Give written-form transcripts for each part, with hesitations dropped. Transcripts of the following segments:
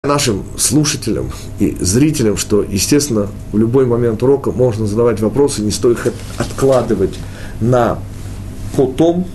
нашим слушателям и зрителям, что, естественно, в любой момент урока можно задавать вопросы, не стоит их откладывать на потом.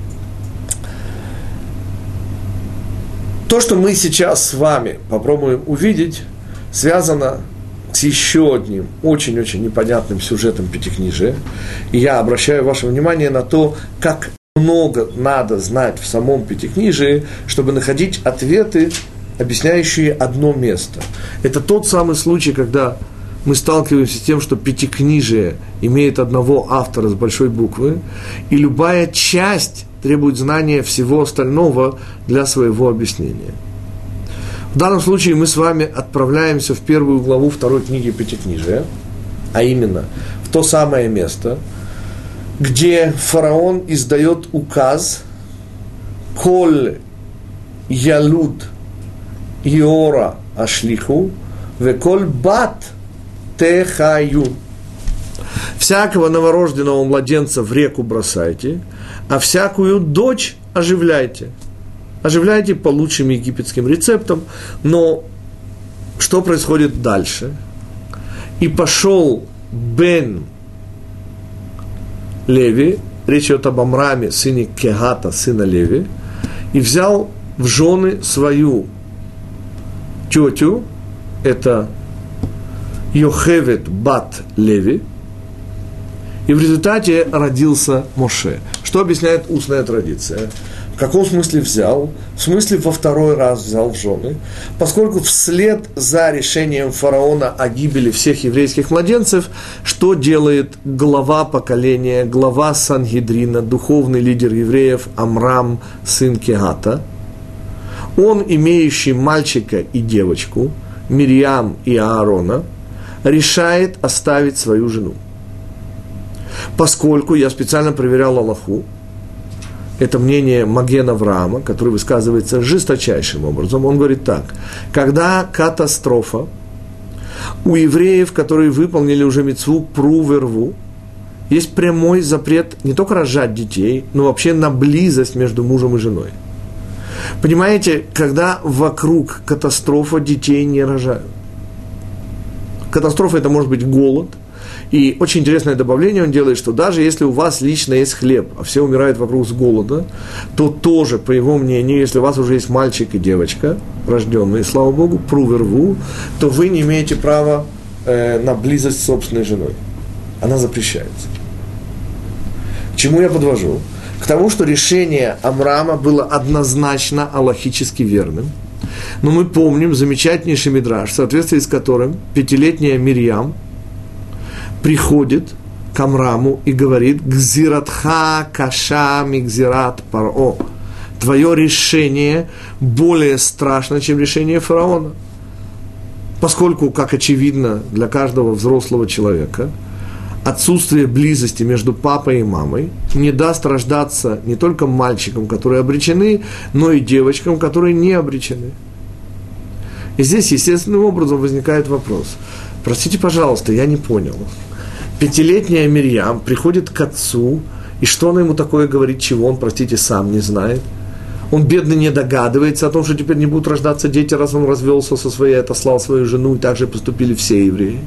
То, что мы сейчас с вами попробуем увидеть, связано с еще одним очень-очень непонятным сюжетом Пятикнижия. И я обращаю ваше внимание на то, как много надо знать в самом Пятикнижии, чтобы находить ответы, объясняющие одно место. Это тот самый случай, когда мы сталкиваемся с тем, что Пятикнижие имеет одного автора с большой буквы, и любая часть требует знания всего остального для своего объяснения. В данном случае мы с вами отправляемся в первую главу второй книги Пятикнижия, а именно в то самое место, где фараон издает указ «Коль ялуд иора ашлиху веколь бат техаю». «Всякого новорожденного младенца в реку бросайте, а всякую дочь оживляйте». Оживляйте по лучшим египетским рецептам, но что происходит дальше? «И пошел Бен Леви», речь идет об Амраме, сыне Кегата, сына Леви, и взял в жены свою тетю, это Йохевет бат Леви, и в результате родился Моше. Что объясняет устная традиция? В каком смысле взял? В смысле во второй раз взял в жены, поскольку вслед за решением фараона о гибели всех еврейских младенцев, что делает глава поколения, глава Сангедрина, духовный лидер евреев Амрам, сын Кегата? Он, имеющий мальчика и девочку, Мирьям и Аарона, решает оставить свою жену. Поскольку я специально проверял Аллаху, это мнение Маген Авраама, который высказывается жесточайшим образом. Он говорит так: когда катастрофа, у евреев, которые выполнили уже мицву пру верву, есть прямой запрет не только рожать детей, но вообще на близость между мужем и женой. Понимаете, когда вокруг катастрофа, детей не рожают. Катастрофа – это может быть голод. И очень интересное добавление он делает, что даже если у вас лично есть хлеб, а все умирают вокруг с голода, то тоже, по его мнению, если у вас уже есть мальчик и девочка, рожденные, слава Богу, пру-верву, то вы не имеете права на близость с собственной женой. Она запрещается. К чему я подвожу? К тому, что решение Амрама было однозначно аллахически верным. Но мы помним замечательнейший мидраш, в соответствии с которым 5-летняя Мирьям приходит к Амраму и говорит: «Гзиратха каша мигзират паро». Твое решение более страшно, чем решение фараона. Поскольку, как очевидно для каждого взрослого человека, отсутствие близости между папой и мамой не даст рождаться не только мальчикам, которые обречены, но и девочкам, которые не обречены. И здесь естественным образом возникает вопрос. Простите, пожалуйста, я не понял. 5-летняя Мирьям приходит к отцу, и что она ему такое говорит, чего он, простите, сам не знает? Он, бедный, не догадывается о том, что теперь не будут рождаться дети, раз он развелся со своей, отослал свою жену, и так же поступили все евреи.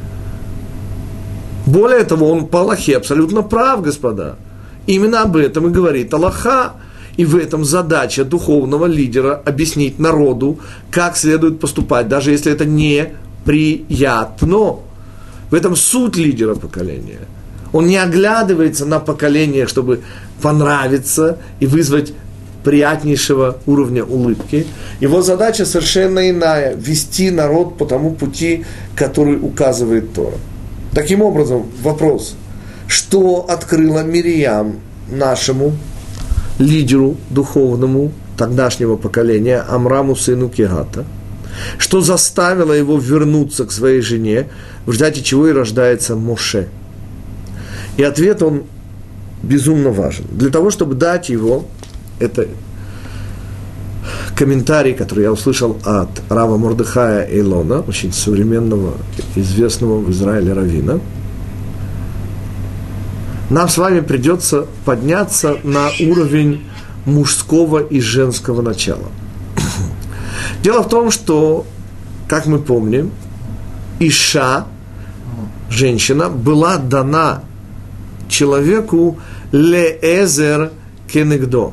Более того, он по Аллахе абсолютно прав, господа. Именно об этом и говорит Аллаха. И в этом задача духовного лидера объяснить народу, как следует поступать, даже если это не приятно. В этом суть лидера поколения. Он не оглядывается на поколение, чтобы понравиться и вызвать приятнейшего уровня улыбки. Его задача совершенно иная – вести народ по тому пути, который указывает Тора. Таким образом, вопрос, что открыла Мирьям нашему лидеру духовному тогдашнего поколения Амраму, сыну Кегата, что заставило его вернуться к своей жене, в результате чего и рождается Моше. И ответ, он безумно важен. Для того, чтобы дать его, это комментарий, который я услышал от рава Мордехая Эйлона, очень современного, известного в Израиле раввина, нам с вами придется подняться на уровень мужского и женского начала. Дело в том, что как мы помним, Иша, женщина, была дана человеку леэзер кенегдо.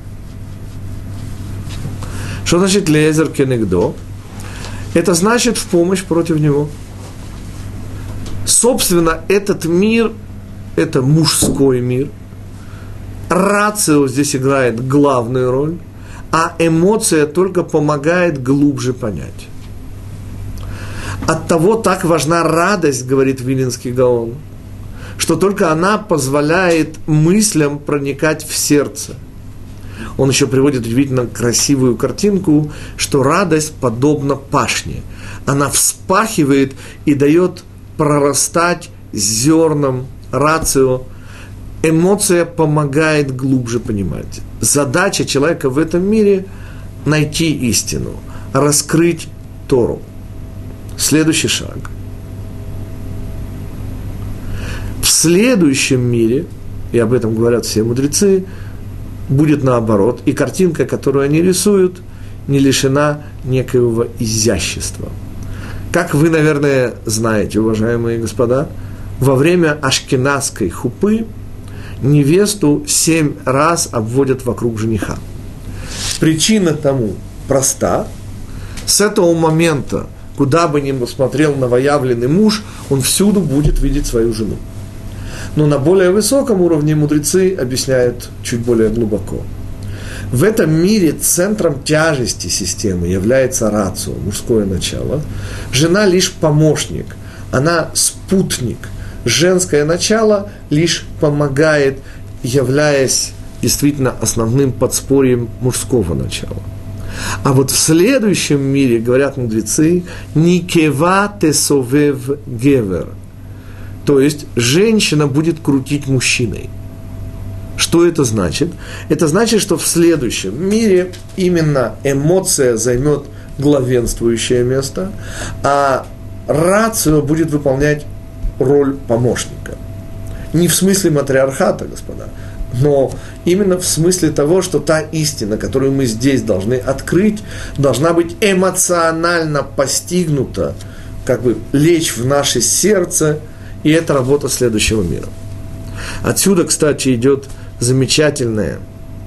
Что значит леэзер кенегдо? Это значит в помощь против него. Собственно, этот мир, это мужской мир. Рацио здесь играет главную роль, а эмоция только помогает глубже понять. Оттого так важна радость, говорит Вилинский Гаон, что только она позволяет мыслям проникать в сердце. Он еще приводит удивительно красивую картинку, что радость подобна пашне. Она вспахивает и дает прорастать зернам рацио. Эмоция помогает глубже понимать. Задача человека в этом мире – найти истину, раскрыть Тору. Следующий шаг. В следующем мире, и об этом говорят все мудрецы, будет наоборот, и картинка, которую они рисуют, не лишена некоего изящества. Как вы, наверное, знаете, уважаемые господа, во время ашкеназской хупы невесту 7 раз обводят вокруг жениха. Причина тому проста. С этого момента, куда бы ни посмотрел новоявленный муж, он всюду будет видеть свою жену. Но на более высоком уровне мудрецы объясняют чуть более глубоко. В этом мире центром тяжести системы является рацио, мужское начало. Жена лишь помощник, она спутник. Женское начало лишь помогает, являясь действительно основным подспорьем мужского начала. А вот в следующем мире, говорят мудрецы, «Никева тесовев гевер», то есть женщина будет крутить мужчиной. Что это значит? Это значит, что в следующем мире именно эмоция займет главенствующее место, а рацио будет выполнять роль помощника. Не в смысле матриархата, господа, но именно в смысле того, что та истина, которую мы здесь должны открыть, должна быть эмоционально постигнута, как бы лечь в наше сердце, и это работа следующего мира. Отсюда, кстати, идет замечательное,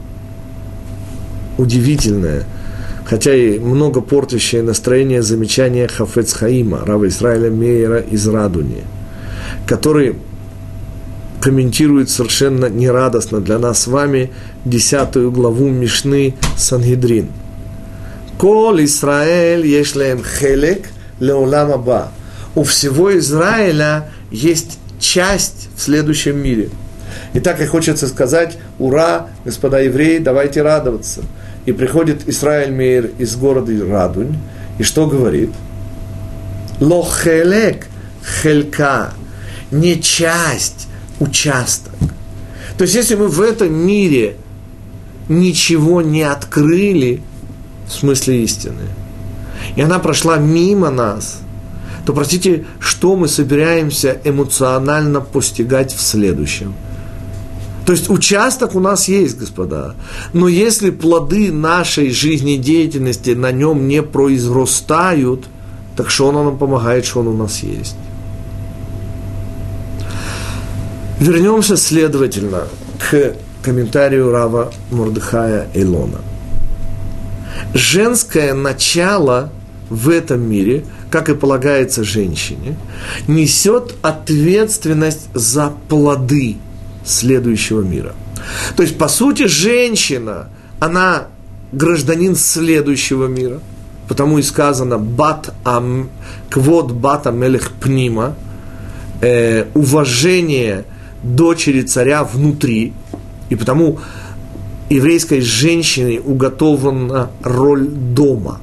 удивительное, хотя и много портящее настроение замечание Хафец Хаима, рава Исраиля Мейера из Радуни, который комментирует совершенно нерадостно для нас с вами 10 главу Мишны Сангедрин. «Кол Исраэль ешлем хелек леолам аба». У всего Израиля есть часть в следующем мире. И так и хочется сказать: ура, господа евреи, давайте радоваться. И приходит Исраэль Мейер из города Радунь, и что говорит? Ло хелек хелька, не часть, участок. То есть, если мы в этом мире ничего не открыли, в смысле истины, и она прошла мимо нас, то, простите, что мы собираемся эмоционально постигать в следующем? То есть участок у нас есть, господа, но если плоды нашей жизнедеятельности на нем не произрастают, так что он нам помогает, что он у нас есть? Вернемся, следовательно, к комментарию рава Мордехая Эйлона. Женское начало в этом мире, как и полагается женщине, несет ответственность за плоды следующего мира. То есть, по сути, женщина, она гражданин следующего мира, потому и сказано «квод бат амелех пнима», уважение дочери царя внутри, и потому еврейской женщине уготована роль дома.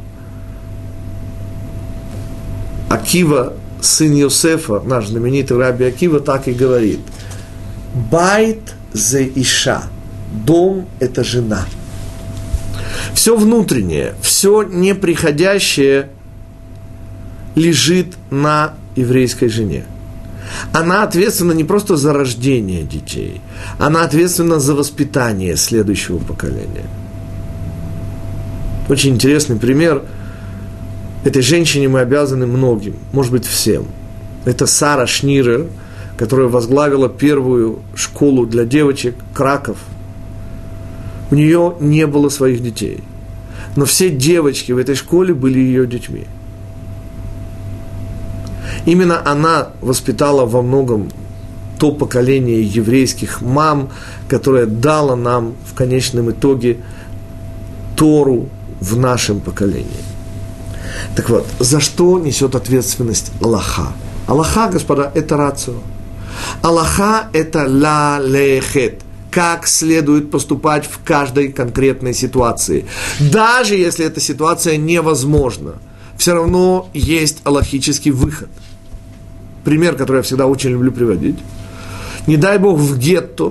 Акива, сын Йосефа, наш знаменитый раби Акива, так и говорит: «Байт зе иша», дом – это жена. Все внутреннее, все неприходящее лежит на еврейской жене. Она ответственна не просто за рождение детей, она ответственна за воспитание следующего поколения. Очень интересный пример. Этой женщине мы обязаны многим, может быть, всем. Это Сара Шнирер, которая возглавила первую школу для девочек Краков. У нее не было своих детей. Но все девочки в этой школе были ее детьми. Именно она воспитала во многом то поколение еврейских мам, которое дало нам в конечном итоге Тору в нашем поколении. Так вот, за что несет ответственность Аллаха? Аллаха, господа, это рацио. Аллаха – это ла-лехет. Как следует поступать в каждой конкретной ситуации. Даже если эта ситуация невозможна, все равно есть аллахический выход. Пример, который я всегда очень люблю приводить. Не дай Бог, в гетто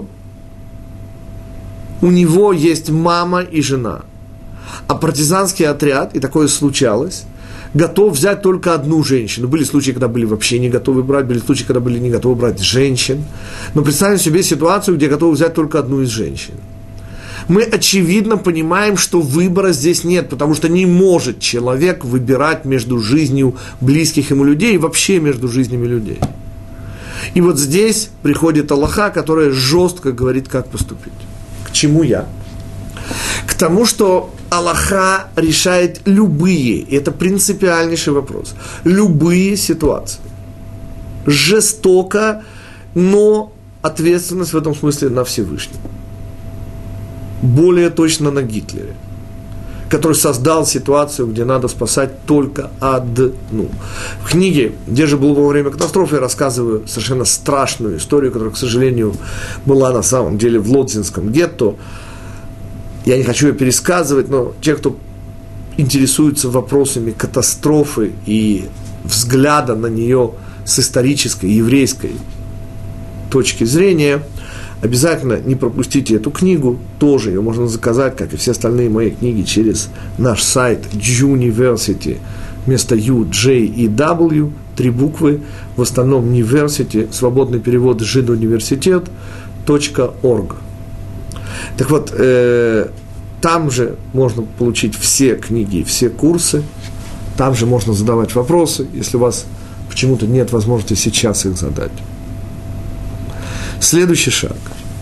у него есть мама и жена, а партизанский отряд, и такое случалось, готов взять только одну женщину. Были случаи, когда были вообще не готовы брать, были случаи, когда были не готовы брать женщин. Но представим себе ситуацию, где готовы взять только одну из женщин. Мы очевидно понимаем, что выбора здесь нет, потому что не может человек выбирать между жизнью близких ему людей и вообще между жизнями людей. И вот здесь приходит Аллаха, которая жестко говорит, как поступить. К чему я? К тому, что Аллаха решает любые, и это принципиальнейший вопрос, любые ситуации. Жестоко, но ответственность в этом смысле на Всевышнем. Более точно на Гитлере, который создал ситуацию, где надо спасать только одну. В книге «Где же был во время катастрофы» я рассказываю совершенно страшную историю, которая, к сожалению, была на самом деле в Лодзинском гетто. Я не хочу ее пересказывать, но те, кто интересуется вопросами катастрофы и взгляда на нее с исторической, еврейской точки зрения, обязательно не пропустите эту книгу, тоже ее можно заказать, как и все остальные мои книги, через наш сайт University, вместо U, J и W, 3 буквы, в остальном University, свободный перевод жидуниверситет.org. Так вот, там же можно получить все книги, все курсы, там же можно задавать вопросы, если у вас почему-то нет возможности сейчас их задать. Следующий шаг.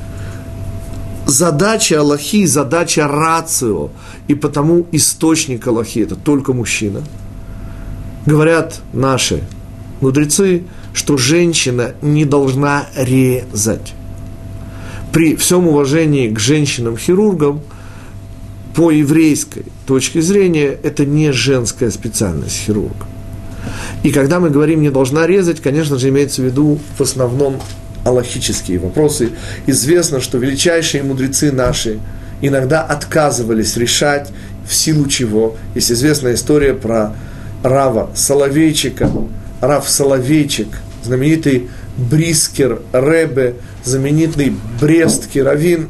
Задача Аллахи, задача рацио, и потому источник Аллахи – это только мужчина. Говорят наши мудрецы, что женщина не должна резать. При всем уважении к женщинам-хирургам, по еврейской точке зрения, это не женская специальность хирурга. И когда мы говорим «не должна резать», конечно же, имеется в виду в основном аллахические вопросы. Известно, что величайшие мудрецы наши иногда отказывались решать, в силу чего. Есть известная история про Рава Соловейчика. Рав Соловейчик, знаменитый Брискер Ребе, знаменитый Брестский раввин,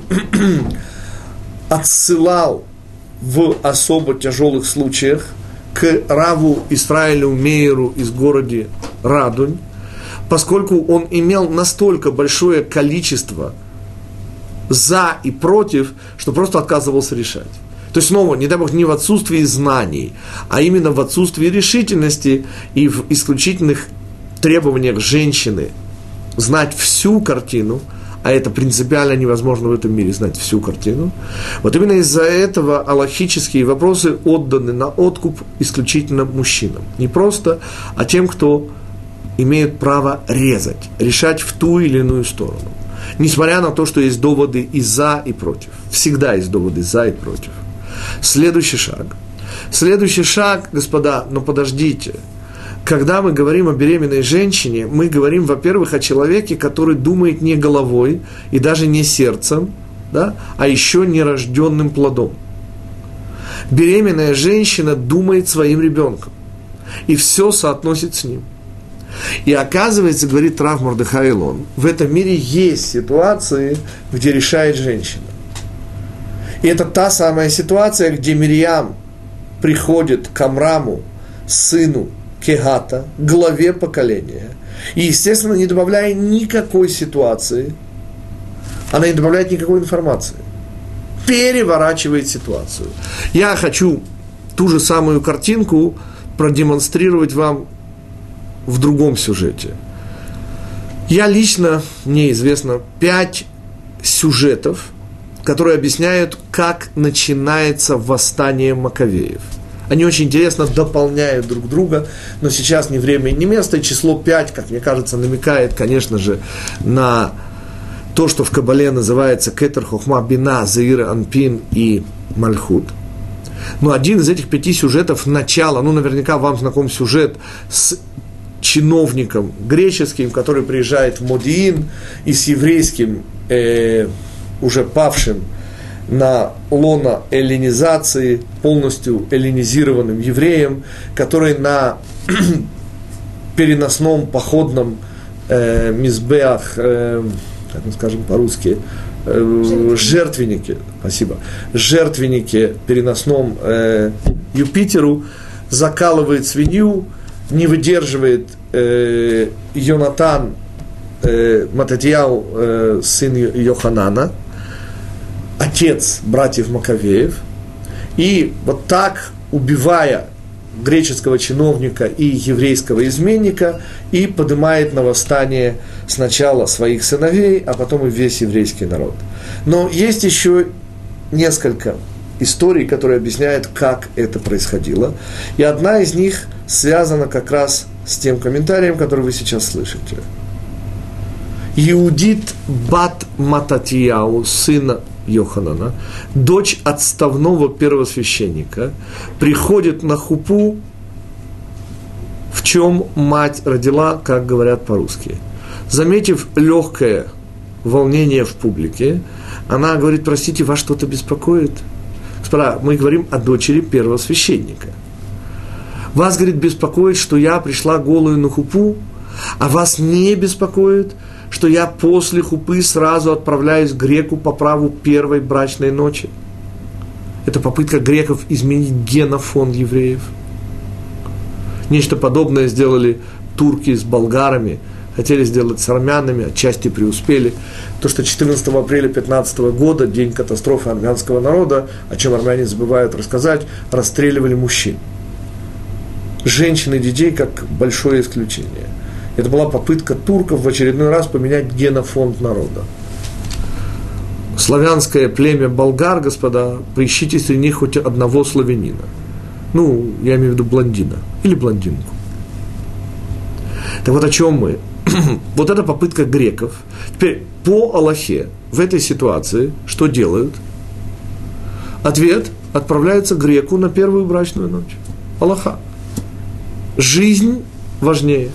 отсылал в особо тяжелых случаях к Раву Исраилю Мейеру из города Радунь, поскольку он имел настолько большое количество за и против, что просто отказывался решать. То есть, снова, не дай Бог, не в отсутствии знаний, а именно в отсутствии решительности и в исключительных требованиях женщины знать всю картину, а это принципиально невозможно в этом мире знать всю картину. Вот именно из-за этого аллахические вопросы отданы на откуп исключительно мужчинам. Не просто, а тем, кто имеют право резать, решать в ту или иную сторону. Несмотря на то, что есть доводы и за, и против. Всегда есть доводы за и против. Следующий шаг. Следующий шаг, господа, но подождите. Когда мы говорим о беременной женщине, мы говорим, во-первых, о человеке, который думает не головой и даже не сердцем, да, а еще нерожденным плодом. Беременная женщина думает своим ребенком и все соотносит с ним. И оказывается, говорит Рав Мордехай Илон, в этом мире есть ситуации, где решает женщина. И это та самая ситуация, где Мирьям приходит к Амраму, сыну Кегата, главе поколения. И, естественно, не добавляя никакой ситуации, она не добавляет никакой информации. Переворачивает ситуацию. Я хочу ту же самую картинку продемонстрировать вам в другом сюжете. Я лично, мне известно, 5 сюжетов, которые объясняют, как начинается восстание Маковеев. Они очень интересно дополняют друг друга, но сейчас ни время, ни место, и число 5, как мне кажется, намекает, конечно же, на то, что в Кабале называется Кетер Хохма Бина, Заир Анпин и Мальхут. Но один из этих 5 сюжетов, начало, наверняка вам знаком сюжет с чиновником греческим, который приезжает в Модиин, и с еврейским, уже павшим на лоно эллинизации, полностью эллинизированным евреем, который на переносном походном мизбеах, как мы скажем по-русски, жертвеннике, спасибо, жертвеннике переносном Юпитеру закалывает свинью, не выдерживает Йонатан, Мататьяу, сын Йоханана, отец братьев Маковеев, и вот так, убивая греческого чиновника и еврейского изменника, и поднимает на восстание сначала своих сыновей, а потом и весь еврейский народ. Но есть еще несколько историй, которые объясняют, как это происходило, и одна из них связана как раз с тем комментарием, который вы сейчас слышите. Иудит бат Мататьяу, сына Йоханана, дочь отставного первосвященника, приходит на хупу, в чем мать родила, как говорят по-русски. Заметив легкое волнение в публике, она говорит: простите, вас что-то беспокоит? Господа, мы говорим о дочери первосвященника. Вас, говорит, беспокоит, что я пришла голую на хупу, а вас не беспокоит, что я после хупы сразу отправляюсь к греку по праву первой брачной ночи. Это попытка греков изменить генофонд евреев. Нечто подобное сделали турки с болгарами, хотели сделать с армянами, отчасти преуспели. То, что 14 апреля 15 года, день катастрофы армянского народа, о чем армяне забывают рассказать, расстреливали мужчин. Женщин и детей как большое исключение. Это была попытка турков в очередной раз поменять генофонд народа. Славянское племя болгар, господа, поищите среди них хоть одного славянина. Я имею в виду блондина или блондинку. Так вот о чем мы? Вот это попытка греков. Теперь по Аллахе в этой ситуации что делают? Ответ: отправляются к греку на первую брачную ночь. Аллаха. Жизнь важнее.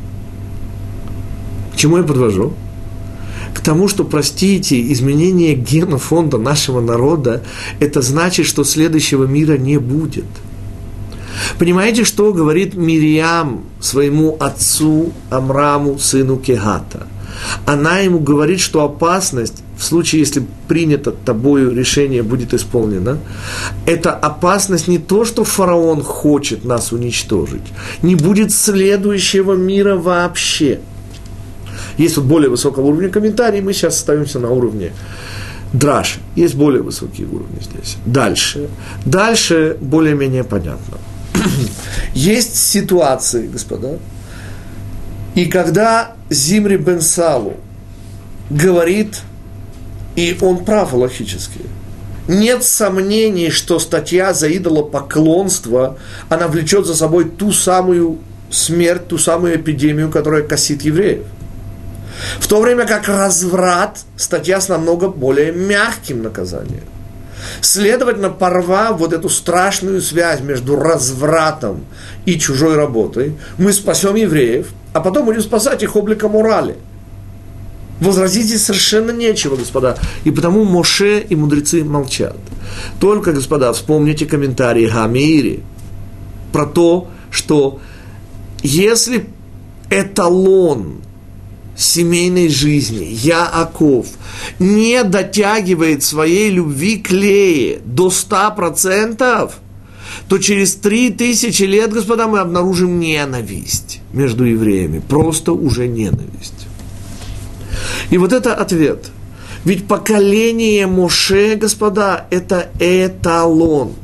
К чему я подвожу? К тому, что, простите, изменение генофонда нашего народа, это значит, что следующего мира не будет. Понимаете, что говорит Мирьям своему отцу Амраму, сыну Кегата? Она ему говорит, что опасность, в случае, если принято тобою решение будет исполнено, это опасность не то, что фараон хочет нас уничтожить, не будет следующего мира вообще. Есть вот более высокого уровня комментарий, мы сейчас остаемся на уровне драши. Есть более высокие уровни здесь. Дальше более-менее понятно. Есть ситуации, господа, и когда Зимри бен Салу говорит, и он прав логически, нет сомнений, что статья за идолопоклонство, она влечет за собой ту самую смерть, ту самую эпидемию, которая косит евреев. В то время как разврат – статья с намного более мягким наказанием. Следовательно, порвав вот эту страшную связь между развратом и чужой работой, мы спасем евреев, а потом будем спасать их обликом морали. Возразить здесь совершенно нечего, господа. И потому Моше и мудрецы молчат. Только, господа, вспомните комментарии Гамири про то, что если эталон семейной жизни Яаков не дотягивает своей любви к Лее до 100%, то через 3000 лет, господа, мы обнаружим ненависть между евреями. Просто уже ненависть. И вот это ответ. Ведь поколение Моше, господа, это эталон.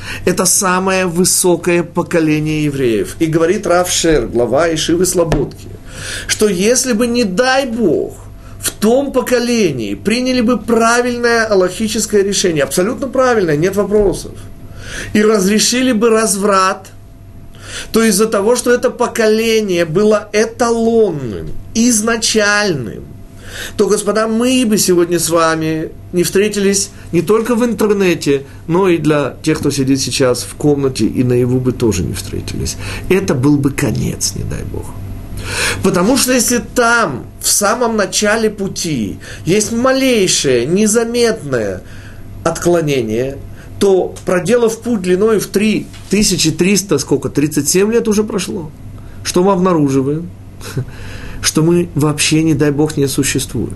Это самое высокое поколение евреев. И говорит Рав Шер, глава Ешивы Слободки, что если бы, не дай Бог, в том поколении приняли бы правильное алахическое решение, абсолютно правильное, нет вопросов, и разрешили бы разврат, то из-за того, что это поколение было эталонным, изначальным, то, господа, мы бы сегодня с вами не встретились не только в интернете, но и для тех, кто сидит сейчас в комнате и наяву бы тоже не встретились. Это был бы конец, не дай Бог. Потому что если там, в самом начале пути, есть малейшее, незаметное отклонение, то, проделав путь длиной в 3300, 37 лет уже прошло. Что мы обнаруживаем? Что мы вообще, не дай Бог, не существуем.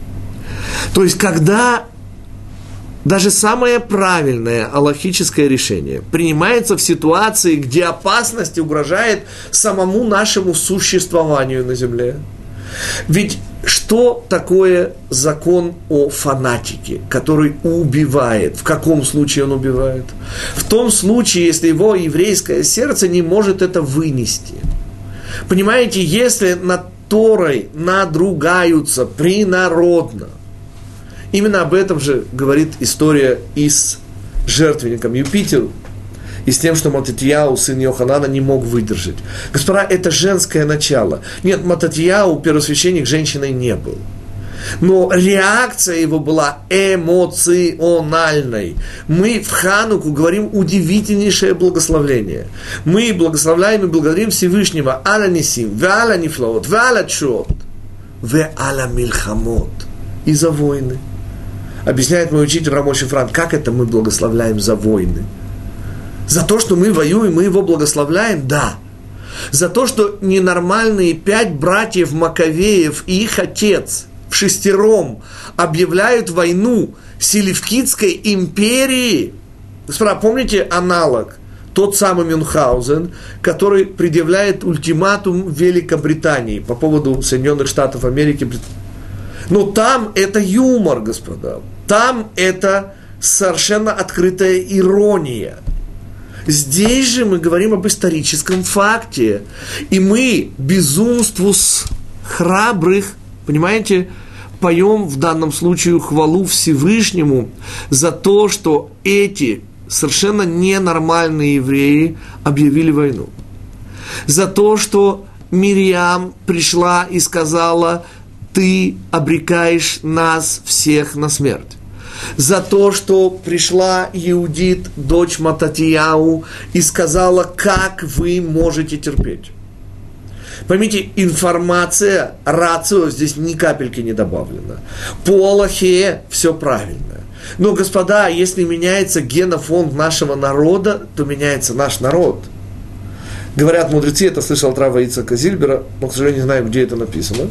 То есть, когда даже самое правильное алахическое решение принимается в ситуации, где опасность угрожает самому нашему существованию на земле. Ведь что такое закон о фанатике, который убивает? В каком случае он убивает? В том случае, если его еврейское сердце не может это вынести. Понимаете, если над Торой надругаются принародно, именно об этом же говорит история и с жертвенником Юпитеру, и с тем, что Мататьяу, сын Йоханана, не мог выдержать. Господа, это женское начало. Нет, Мататьяу, первосвященник, женщиной не был. Но реакция его была эмоциональной. Мы в Хануку говорим удивительнейшее благословление. Мы благословляем и благодарим Всевышнего Аля Нисим, Веаля Нифлаот, Веаля Чот, Веаля Мильхамот. И за войны. Объясняет мой учитель Рамоши Франк, как это мы благословляем за войны. За то, что мы воюем, мы его благословляем? Да. За то, что ненормальные 5 братьев Маковеев и их отец вшестером объявляют войну Селевкидской империи. Господа, помните аналог? Тот самый Мюнхгаузен, который предъявляет ультиматум Великобритании по поводу Соединенных Штатов Америки. Но там это юмор, господа. Там это совершенно открытая ирония. Здесь же мы говорим об историческом факте. И мы безумству с храбрых, понимаете, поем в данном случае хвалу Всевышнему за то, что эти совершенно ненормальные евреи объявили войну. За то, что Мирьям пришла и сказала: ты обрекаешь нас всех на смерть. За то, что пришла Иудит, дочь Мататьяу, и сказала: как вы можете терпеть. Поймите, информация, рацио здесь ни капельки не добавлена. По Алахе все правильно. Но, господа, если меняется генофонд нашего народа, то меняется наш народ. Говорят мудрецы, это слышал от Рава Ицхака Зильбера, но, к сожалению, не знаю, где это написано.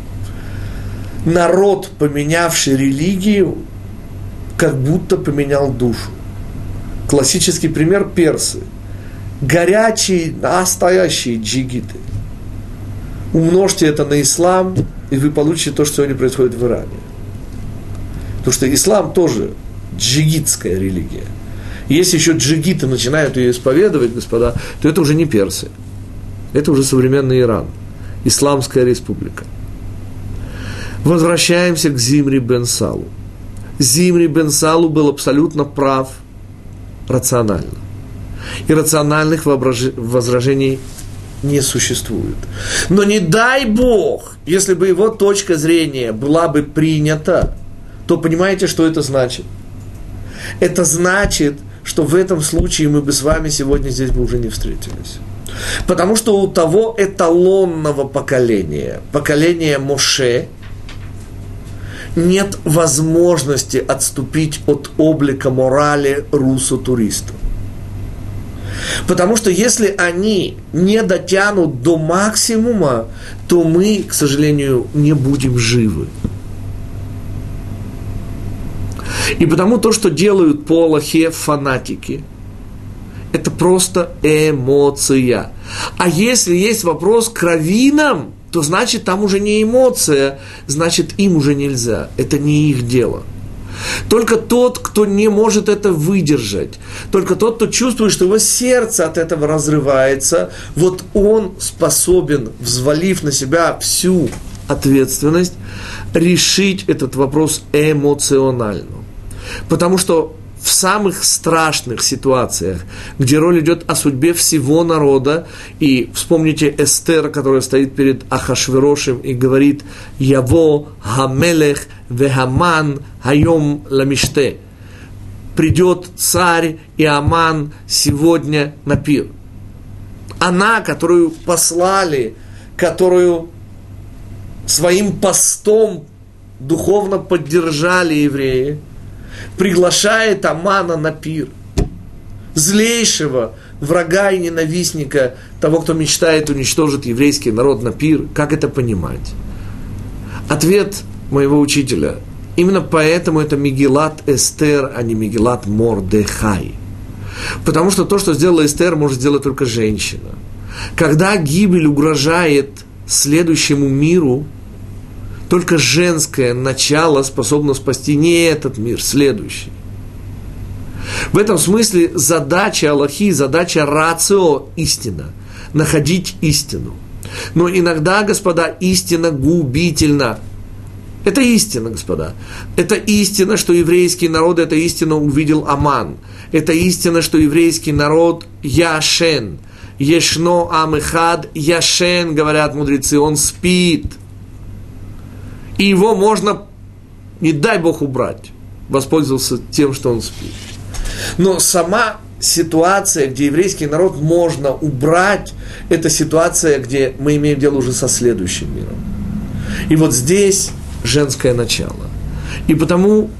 Народ, поменявший религию, как будто поменял душу. Классический пример – персы. Горячие, настоящие джигиты. Умножьте это на ислам, и вы получите то, что сегодня происходит в Иране. Потому что ислам тоже джигитская религия. Если еще джигиты начинают ее исповедовать, господа, то это уже не персы. Это уже современный Иран. Исламская республика. Возвращаемся к Зимри бен Салу. Зимри бен Салу был абсолютно прав рационально. Иррациональных возражений не существует. Но не дай Бог, если бы его точка зрения была бы принята, то понимаете, что это значит? Это значит, что в этом случае мы бы с вами сегодня здесь бы уже не встретились. Потому что у того эталонного поколения, поколения Моше, нет возможности отступить от облика морали руссо-туриста. Потому что если они не дотянут до максимума, то мы, к сожалению, не будем живы. И потому то, что делают по Алахе фанатики, это просто эмоция. А если есть вопрос к раввинам, то значит там уже не эмоция, значит им уже нельзя. Это не их дело. Только тот, кто не может это выдержать, только тот, кто чувствует, что его сердце от этого разрывается, вот он способен, взвалив на себя всю ответственность, решить этот вопрос эмоционально. Потому что в самых страшных ситуациях, где роль идет о судьбе всего народа, и вспомните Эстер, которая стоит перед Ахашверошем и говорит «Яво гамелех вехаман хайом ламиште». Придет царь и Аман сегодня на пир. Она, которую послали, которую своим постом духовно поддержали евреи, приглашает Амана на пир, злейшего врага и ненавистника, того, кто мечтает уничтожить еврейский народ на пир. Как это понимать? Ответ моего учителя: именно поэтому это Мегилат Эстер, а не Мегилат Мордехай. Потому что то, что сделала Эстер, может сделать только женщина. Когда гибель угрожает следующему миру, только женское начало способно спасти не этот мир, следующий. В этом смысле задача Аллахи, задача рацио – истина, находить истину. Но иногда, господа, истина губительна. Это истина, господа. Это истина, что еврейский народ, это истина увидел Аман. Это истина, что еврейский народ яшен. Ешно амехад яшен, говорят мудрецы, он спит. И его можно, не дай Бог, убрать, воспользоваться тем, что он спит. Но сама ситуация, где еврейский народ можно убрать, это ситуация, где мы имеем дело уже со следующим миром. И вот здесь женское начало. И потому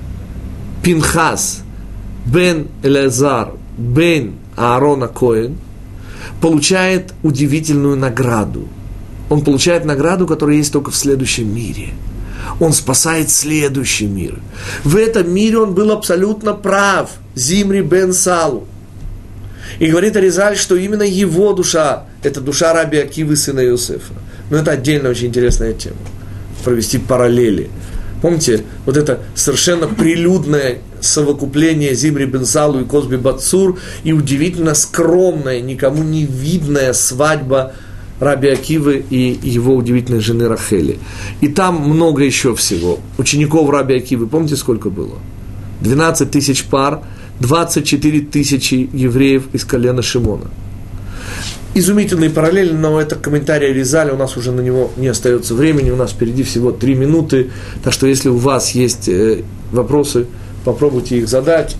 Пинхас бен Элеазар бен Аарона Коэн получает удивительную награду. Он получает награду, которая есть только в следующем мире. Он спасает следующий мир. В этом мире он был абсолютно прав. Зимри бен Салу. И говорит Аризаль, что именно его душа, это душа раби Акивы, сына Иосифа. Но это отдельно очень интересная тема. Провести параллели. Помните, вот это совершенно прилюдное совокупление Зимри бен Салу и Козби Бацур и удивительно скромная, никому не видная свадьба раби Акивы и его удивительной жены Рахели. И там много еще всего. Учеников раби Акивы, помните, сколько было? 12 тысяч пар, 24 тысячи евреев из колена Шимона. Изумительные параллели, но это комментарий Ризаля, у нас уже на него не остается времени, у нас впереди всего 3 минуты, так что если у вас есть вопросы, попробуйте их задать.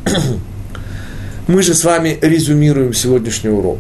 Мы же с вами резюмируем сегодняшний урок.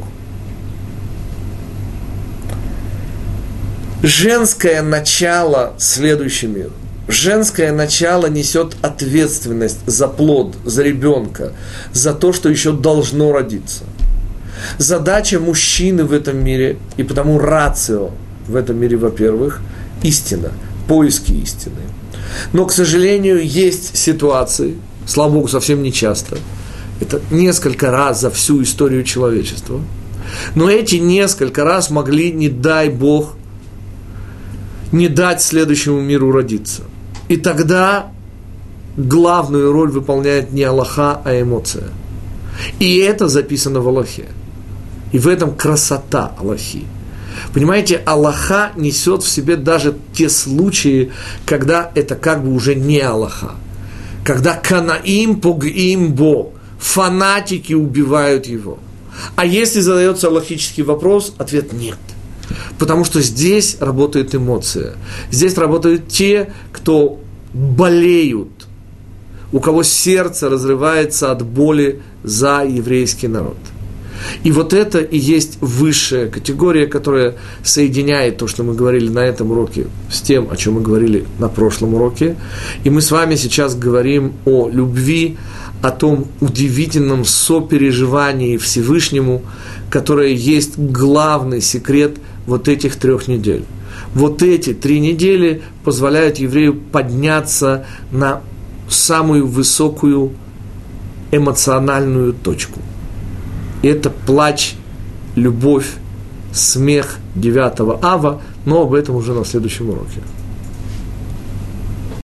Женское начало – следующий мир. Женское начало несет ответственность за плод, за ребенка, за то, что еще должно родиться. Задача мужчины в этом мире, и потому рацио в этом мире, во-первых, истина, поиски истины. Но, к сожалению, есть ситуации, слава Богу, совсем не часто, это несколько раз за всю историю человечества, но эти несколько раз могли, не дай Бог, не дать следующему миру родиться. И тогда главную роль выполняет не Аллаха, а эмоция. И это записано в Аллахе. И в этом красота Аллахи. Понимаете, Аллаха несет в себе даже те случаи, когда это как бы уже не Аллаха. Когда канаим погим бо, фанатики убивают его. А если задается аллахический вопрос, ответ нет. Потому что здесь работает эмоция. Здесь работают те, кто болеют, у кого сердце разрывается от боли за еврейский народ. И вот это и есть высшая категория, которая соединяет то, что мы говорили на этом уроке, с тем, о чем мы говорили на прошлом уроке. И мы с вами сейчас говорим о любви, о том удивительном сопереживании Всевышнему, которое есть главный секрет вот этих 3 недель. Вот эти 3 недели позволяют еврею подняться на самую высокую эмоциональную точку. И это плач, любовь, смех 9 ава, но об этом уже на следующем уроке.